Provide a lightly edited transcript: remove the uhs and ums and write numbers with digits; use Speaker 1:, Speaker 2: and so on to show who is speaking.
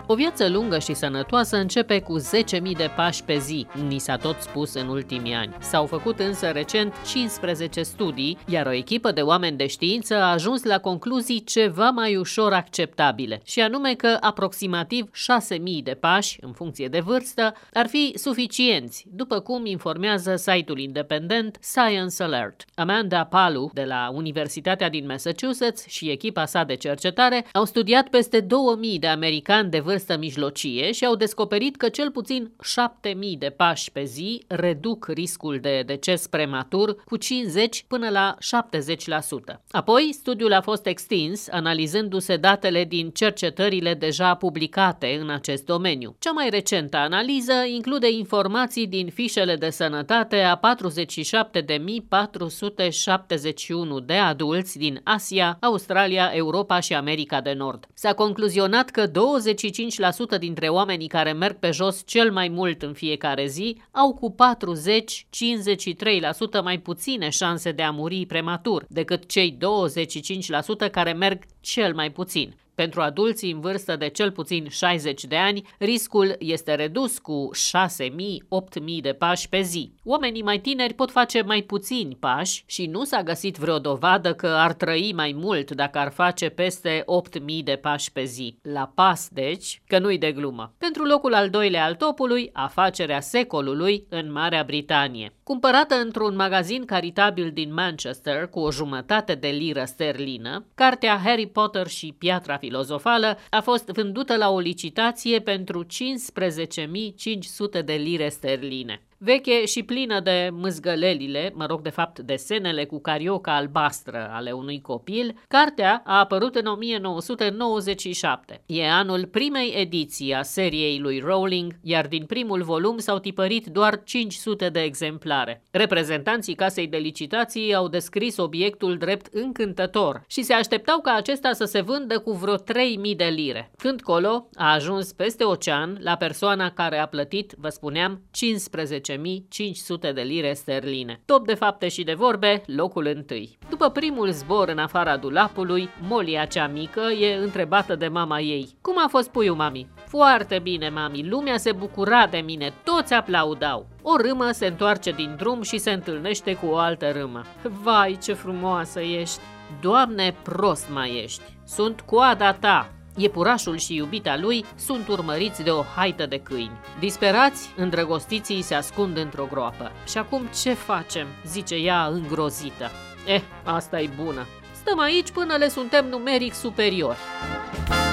Speaker 1: O viață lungă și sănătoasă începe cu 10.000 de pași pe zi, ni s-a tot spus în ultimii ani. S-au făcut însă recent 15 studii, iar o echipă de oameni de știință a ajuns la concluzii ceva mai ușor acceptabile, și anume că aproximativ 6.000 de pași, în funcție de vârstă, ar fi suficienți, după cum informează site-ul independent Science Alert. Amanda Palu, de la Universitatea din Massachusetts, și echipa sa de cercetare au studiat peste 2.000 de americani de vârstă mijlocie și au descoperit că cel puțin 7.000 de pași pe zi reduc riscul de deces prematur cu 50 până la 70%. Apoi, studiul a fost extins, analizându-se datele din cercetările deja publicate în acest domeniu. Cea mai recentă analiză include informații din fișele de sănătate a 47.471 de adulți din Asia, Australia, Europa și America de Nord. S-a concluzionat că 25% dintre oamenii care merg pe jos cel mai mult în fiecare zi au cu 40-53% mai puține șanse de a muri prematur decât cei 25% care merg cel mai puțin. Pentru adulții în vârstă de cel puțin 60 de ani, riscul este redus cu 6.000-8.000 de pași pe zi. Oamenii mai tineri pot face mai puțini pași și nu s-a găsit vreo dovadă că ar trăi mai mult dacă ar face peste 8.000 de pași pe zi. La pas, deci, că nu-i de glumă. Pentru locul al doilea al topului, afacerea secolului în Marea Britanie. Cumpărată într-un magazin caritabil din Manchester cu o jumătate de liră sterlină, cartea Harry Potter și Piatra filozofală a fost vândută la o licitație pentru 15.500 de lire sterline. Veche și plină de mâzgălelile, desenele cu carioca albastră ale unui copil, cartea a apărut în 1997. E anul primei ediții a seriei lui Rowling, iar din primul volum s-au tipărit doar 500 de exemplare. Reprezentanții casei de licitații au descris obiectul drept încântător și se așteptau ca acesta să se vândă cu vreo 3.000 de lire. Când colo, a ajuns peste ocean la persoana care a plătit, vă spuneam, 15.500 de lire sterline. Top de fapte și de vorbe, locul întâi. După primul zbor în afara dulapului, Molia cea mică e întrebată de mama ei: "Cum a fost puiul, mami?" "Foarte bine, mami, lumea se bucura de mine, toți aplaudau." O râmă se întoarce din drum și se întâlnește cu o altă râmă. "Vai, ce frumoasă ești!" "Doamne, prost mai ești! Sunt coada ta!" Iepurașul și iubita lui sunt urmăriți de o haită de câini. Disperați, îndrăgostiții se ascund într-o groapă. "Și acum ce facem?" zice ea îngrozită. Asta e bună. Stăm aici până le suntem numeric superiori."